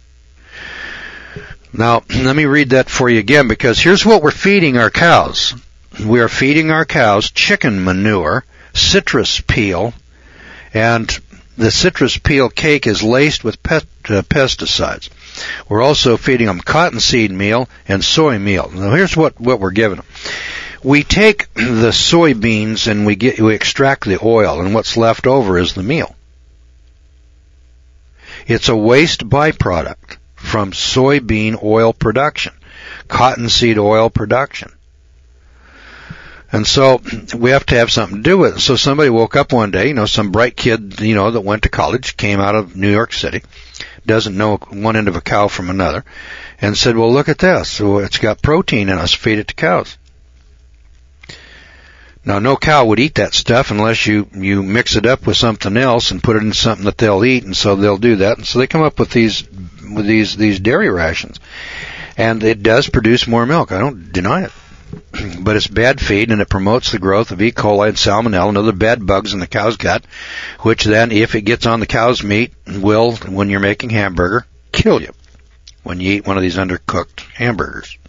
Now, let me read that for you again, because here's what we're feeding our cows. We are feeding our cows chicken manure, citrus peel, and the citrus peel cake is laced with pet, uh, pesticides. We're also feeding them cottonseed meal and soy meal. Now, here's what, what we're giving them. We take the soybeans and we get we extract the oil, and what's left over is the meal. It's a waste byproduct from soybean oil production, cottonseed oil production. And so we have to have something to do with it. So somebody woke up one day, you know, some bright kid, you know, that went to college, came out of New York City, doesn't know one end of a cow from another, and said, well, look at this. So it's got protein in us. Feed it to cows. Now, no cow would eat that stuff unless you, you mix it up with something else and put it in something that they'll eat, and so they'll do that. And so they come up with these, with these, these dairy rations. And it does produce more milk. I don't deny it. But it's bad feed, and it promotes the growth of E. coli and salmonella and other bad bugs in the cow's gut, which then, if it gets on the cow's meat, will, when you're making hamburger, kill you when you eat one of these undercooked hamburgers.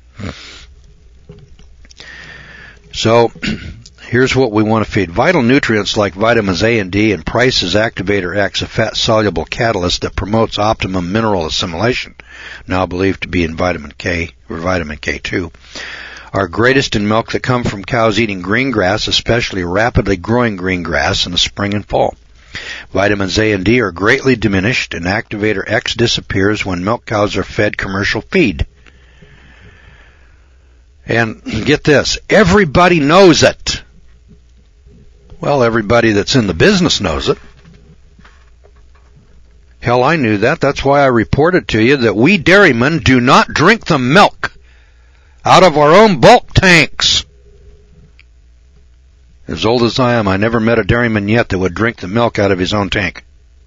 So, here's what we want to feed. Vital nutrients like vitamins A and D and Price's Activator X, a fat-soluble catalyst that promotes optimum mineral assimilation, now believed to be in vitamin K or vitamin K two, are greatest in milk that come from cows eating green grass, especially rapidly growing green grass in the spring and fall. Vitamins A and D are greatly diminished, and activator X disappears when milk cows are fed commercial feed. And get this, everybody knows it. Well, everybody that's in the business knows it. Hell, I knew that. That's why I reported to you that we dairymen do not drink the milk out of our own bulk tanks. As old as I am, I never met a dairyman yet that would drink the milk out of his own tank.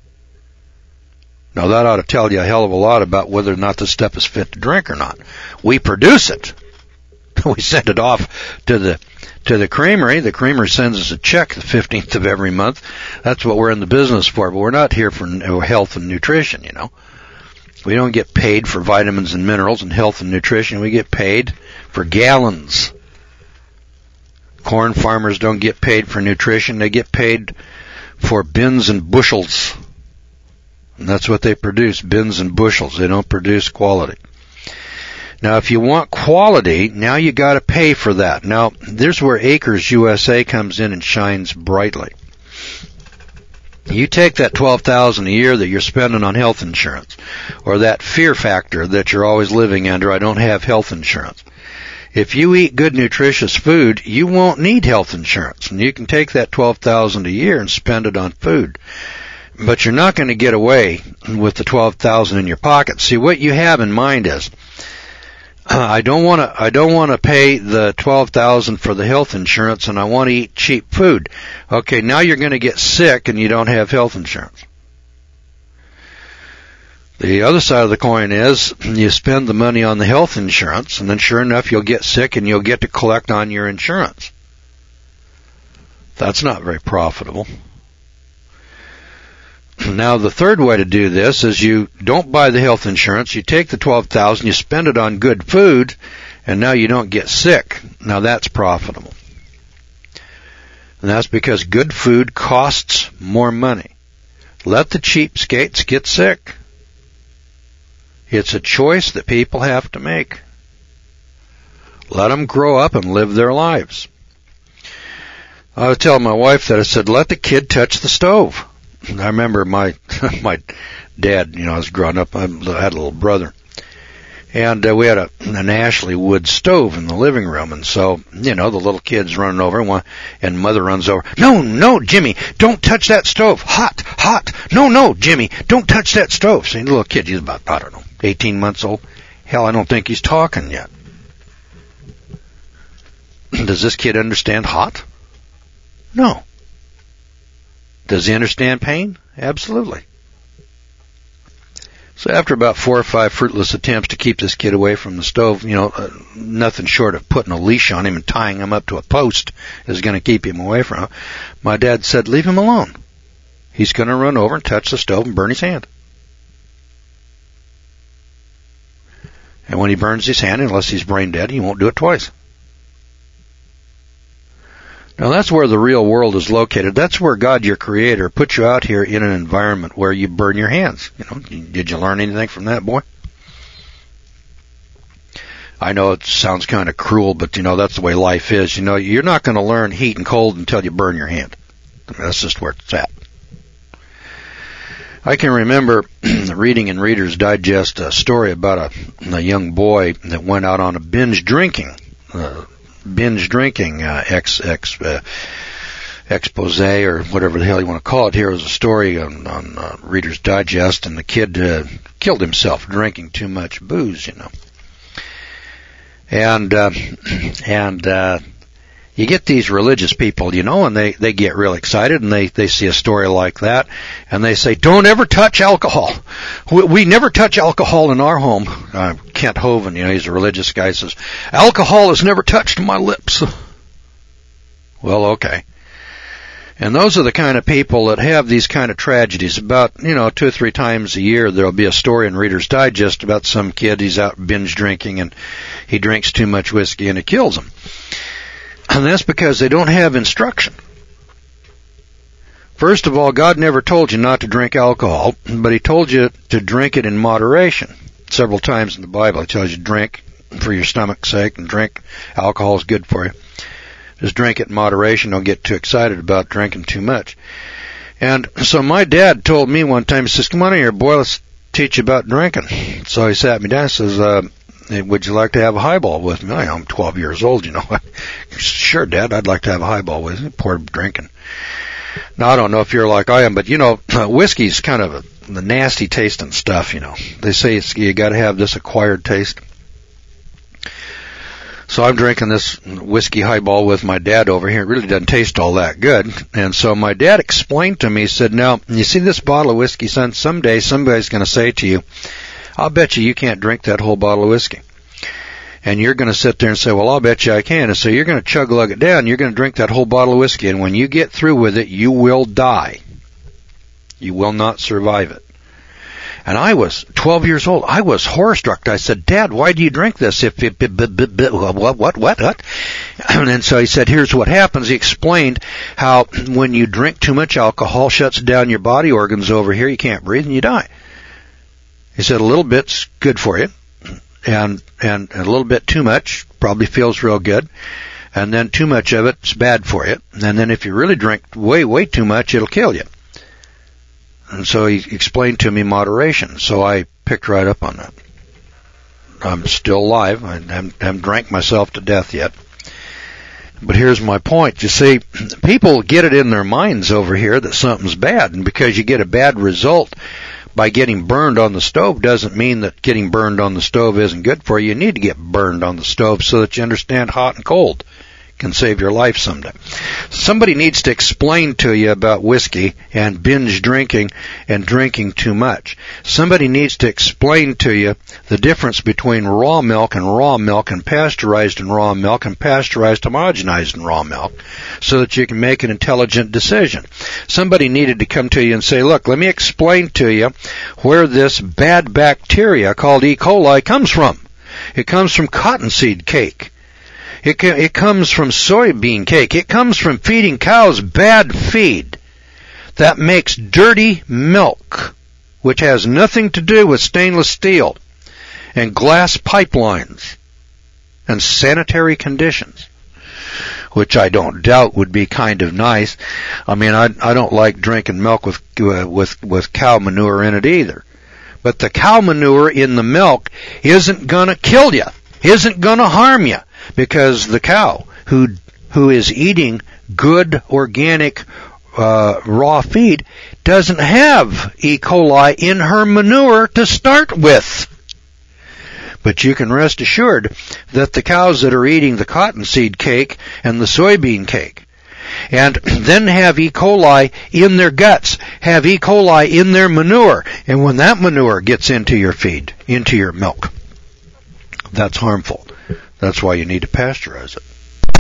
Now that ought to tell you a hell of a lot about whether or not this stuff is fit to drink or not. We produce it. We send it off to the to the creamery. The creamery sends us a check the fifteenth of every month. That's what we're in the business for, but we're not here for health and nutrition, you know. We don't get paid for vitamins and minerals and health and nutrition. We get paid for gallons. Corn farmers don't get paid for nutrition. They get paid for bins and bushels. And that's what they produce, bins and bushels. They don't produce quality. Now, if you want quality, now you got to pay for that. Now, there's where Acres U S A comes in and shines brightly. You take that twelve thousand dollars a year that you're spending on health insurance, or that fear factor that you're always living under, I don't have health insurance. If you eat good, nutritious food, you won't need health insurance. And you can take that twelve thousand dollars a year and spend it on food. But you're not going to get away with the twelve thousand dollars in your pocket. See, what you have in mind is, uh, I don't want to, I don't want to pay the twelve thousand dollars for the health insurance, and I want to eat cheap food. Okay, now you're going to get sick and you don't have health insurance. The other side of the coin is you spend the money on the health insurance, and then sure enough you'll get sick and you'll get to collect on your insurance. That's not very profitable. Now the third way to do this is you don't buy the health insurance, you take the twelve thousand dollars, you spend it on good food, and now you don't get sick. Now that's profitable. And that's because good food costs more money. Let the cheapskates get sick. It's a choice that people have to make. Let them grow up and live their lives. I was telling my wife that I said, let the kid touch the stove. And I remember my my dad, you know, I was growing up, I had a little brother. And uh, we had a, an Ashley wood stove in the living room. And so, you know, the little kid's running over, and, one, and mother runs over. No, no, Jimmy, don't touch that stove. Hot, hot. No, no, Jimmy, don't touch that stove. See, the little kid, he's about, I don't know, eighteen months old. Hell, I don't think he's talking yet. Does this kid understand hot? No. Does he understand pain? Absolutely. So after about four or five fruitless attempts to keep this kid away from the stove, you know, uh, nothing short of putting a leash on him and tying him up to a post is going to keep him away from it, my dad said, leave him alone. He's going to run over and touch the stove and burn his hand. And when he burns his hand, unless he's brain dead, he won't do it twice. Now that's where the real world is located. That's where God, your Creator, put you out here in an environment where you burn your hands. You know, did you learn anything from that, boy? I know it sounds kind of cruel, but you know that's the way life is. You know, you're not going to learn heat and cold until you burn your hand. I mean, that's just where it's at. I can remember reading in Reader's Digest a story about a, a young boy that went out on a binge drinking. Uh, binge drinking uh, ex ex uh, expose or whatever the hell you want to call it. Here was a story on, on uh, Reader's Digest, and the kid uh, killed himself drinking too much booze, you know. And uh, and uh, you get these religious people, you know, and they they get real excited, and they they see a story like that, and they say, "Don't ever touch alcohol. We, we never touch alcohol in our home." Uh, Kent Hovind, you know, he's a religious guy, says, "Alcohol has never touched my lips." Well, okay. And those are the kind of people that have these kind of tragedies. About, you know, two or three times a year there'll be a story in Reader's Digest about some kid, he's out binge drinking and he drinks too much whiskey and it kills him. And that's because they don't have instruction. First of all, God never told you not to drink alcohol, but He told you to drink it in moderation. Several times in the Bible He tells you drink for your stomach's sake, and drink. Alcohol is good for you. Just drink it in moderation. Don't get too excited about drinking too much. And so my dad told me one time, he says, come on here, boy, let's teach you about drinking. So he sat me down and says, uh, would you like to have a highball with me? I'm twelve years old, you know. Sure, Dad, I'd like to have a highball with you. Poor drinking. Now, I don't know if you're like I am, but, you know, whiskey's kind of a, the nasty tasting stuff, you know. They say it's, you got to have this acquired taste. So I'm drinking this whiskey highball with my dad over here. It really doesn't taste all that good. And so my dad explained to me, he said, now, you see this bottle of whiskey, son, someday somebody's going to say to you, I'll bet you you can't drink that whole bottle of whiskey. And you're going to sit there and say, well, I'll bet you I can. And so you're going to chug lug it down. You're going to drink that whole bottle of whiskey. And when you get through with it, you will die. You will not survive it. And I was twelve years old. I was horror-struck. I said, Dad, why do you drink this? If it, what, what, what, what? And so he said, here's what happens. He explained how when you drink too much alcohol, shuts down your body organs over here. You can't breathe and you die. He said a little bit's good for you. And, and a little bit too much probably feels real good. And then too much of it's bad for you. And then if you really drink way, way too much, it'll kill you. And so he explained to me moderation. So I picked right up on that. I'm still alive. I haven't, haven't drank myself to death yet. But here's my point. You see, people get it in their minds over here that something's bad. And because you get a bad result by getting burned on the stove doesn't mean that getting burned on the stove isn't good for you. You need to get burned on the stove so that you understand hot and cold can save your life someday. Somebody needs to explain to you about whiskey and binge drinking and drinking too much. Somebody needs to explain to you the difference between raw milk and raw milk and pasteurized and raw milk and pasteurized, homogenized and raw milk so that you can make an intelligent decision. Somebody needed to come to you and say, look, let me explain to you where this bad bacteria called E. coli comes from. It comes from cottonseed cake. It, it comes from soybean cake. It comes from feeding cows bad feed that makes dirty milk, which has nothing to do with stainless steel and glass pipelines and sanitary conditions, which I don't doubt would be kind of nice. I mean, I, I don't like drinking milk with, uh, with, with cow manure in it either. But the cow manure in the milk isn't gonna kill you, isn't gonna harm you. Because the cow who who is eating good organic uh, raw feed doesn't have E. coli in her manure to start with. But you can rest assured that the cows that are eating the cottonseed cake and the soybean cake and then have E. coli in their guts, have E. coli in their manure, and when that manure gets into your feed, into your milk, that's harmful. That's why you need to pasteurize it.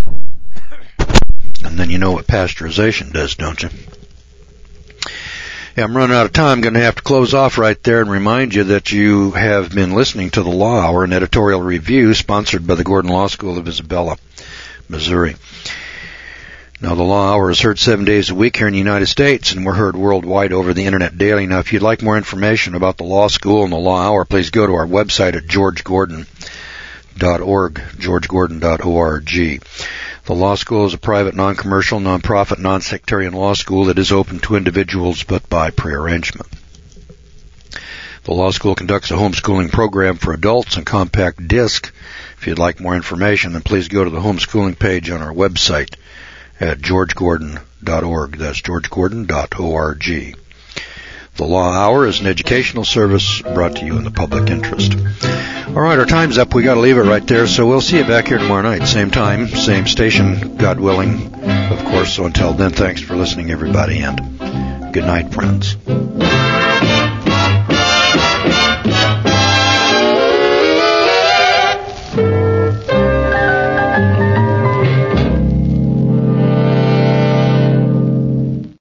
And then you know what pasteurization does, don't you? Yeah, I'm running out of time. I'm going to have to close off right there and remind you that you have been listening to the Law Hour, an editorial review sponsored by the Gordon Law School of Isabella, Missouri. Now, the Law Hour is heard seven days a week here in the United States, and we're heard worldwide over the Internet daily. Now, if you'd like more information about the Law School and the Law Hour, please go to our website at george gordon dot org, george gordon dot org. The law school is a private, non-commercial, non-profit, non-sectarian law school that is open to individuals but by prearrangement. The law school conducts a homeschooling program for adults on compact disc. If you'd like more information, then please go to the homeschooling page on our website at george gordon dot org. That's george gordon dot org. The Law Hour is an educational service brought to you in the public interest. All right, our time's up. We got to leave it right there. So we'll see you back here tomorrow night, same time, same station, God willing, of course. So until then, thanks for listening, everybody, and good night, friends.